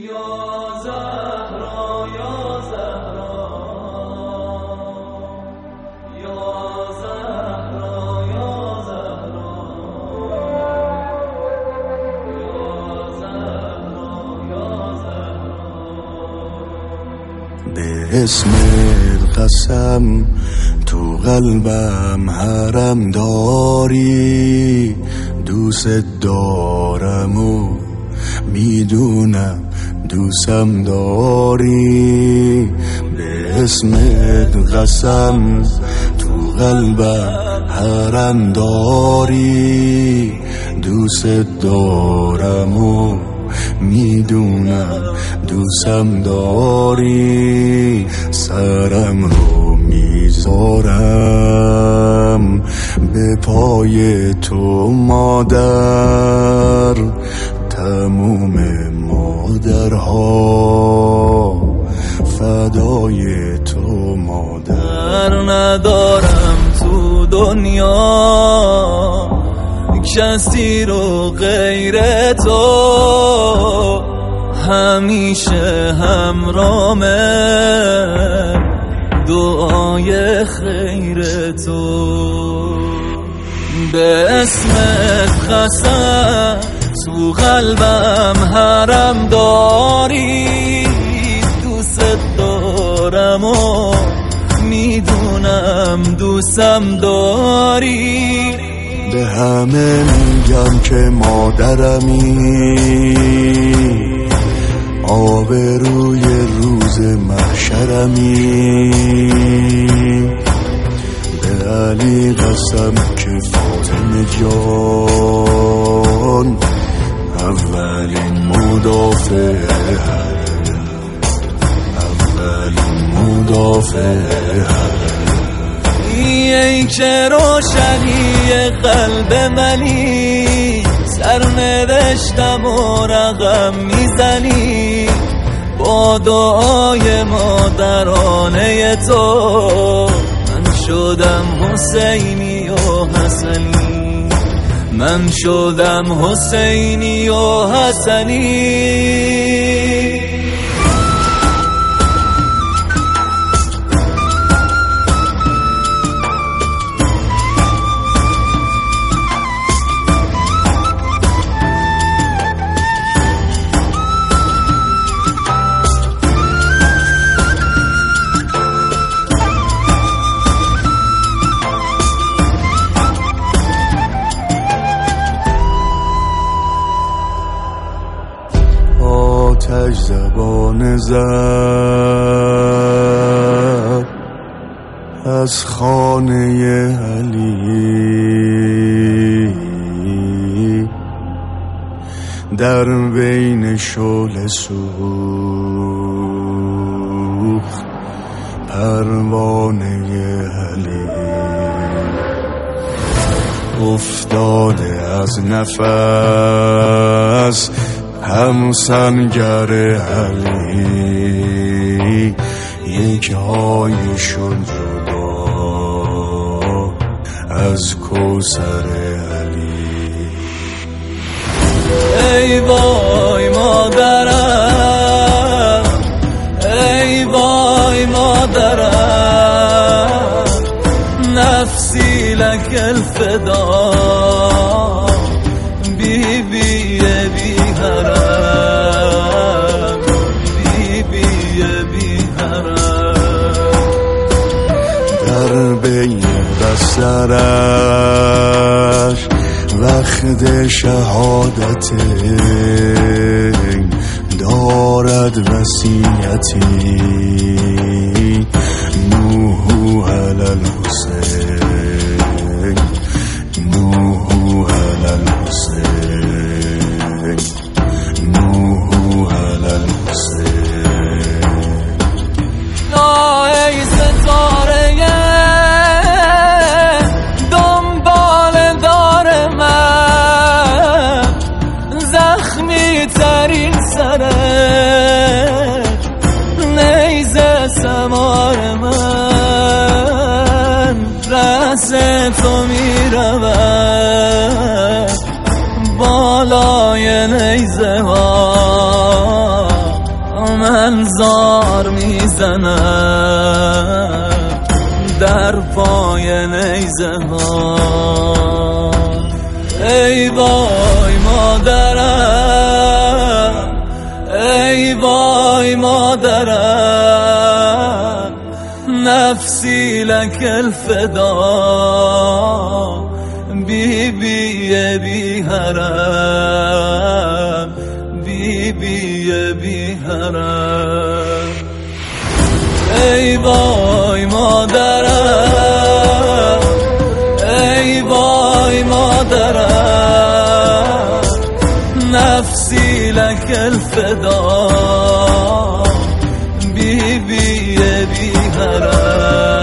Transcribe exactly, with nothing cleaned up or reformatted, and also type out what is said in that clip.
زهرا یا زهرا یا زهرا یا زهرا یا زهرا یا زهرا به اسم قسم تو قلبم حرم داری، دوست دارم و میدونم دوستم داری. به اسم قسم تو قلبم حرم داری، دوست دارم و میدونم دوستم داری. سرم رو میذارم به پای تو مادر، تموم مادرها فدای تو مادر. ندارم تو دنیا کسی رو غیر تو، همیشه همرامه دعای خیر تو. به اسمت قسم تو قلبم حرم داری، دوست دارم و میدونم دوستم داری. به همه میگم که مادرمی، آبروی روز محشرمی. به علی قسم که فاطمه جان اولین مدافع، اولین مدافع. ای که روشنی قلب منی، سرنوشتم و رقم میزنی. با دعای مادرانه تو من شدم حسینی و حسنی، من شدم حسینی و حسنی. آتش زبان زد از خانه علی، در بین شعله سوخت پروانه علی. افتاده از نفس هم سنگر علی، یک هایشون جدا از کوثر علی. ای وای مادرم، ای وای مادرم، نفسی لک الفدا. بی بی بی حرم، بی بی بی حرم. در بین بسترش وقت شهادت دارد وصیتی. نوح علی الحسین، نوح علی الحسین، نوح علی الحسین. ای ستاره دنبال دار من، زخمی ترین سرت نیزه سمار من. رأس تو میرود بالای نیزه ها، من زار میزنم در پای نیزه ها. ای وای مادرم، ای وای مادرم، نفسی لک الفدا، بی بی بی حرم، بی بی بی حرم. ای وای مادرم، ای وای مادرم، نفسی لک الفدا، بی بی بی حرم.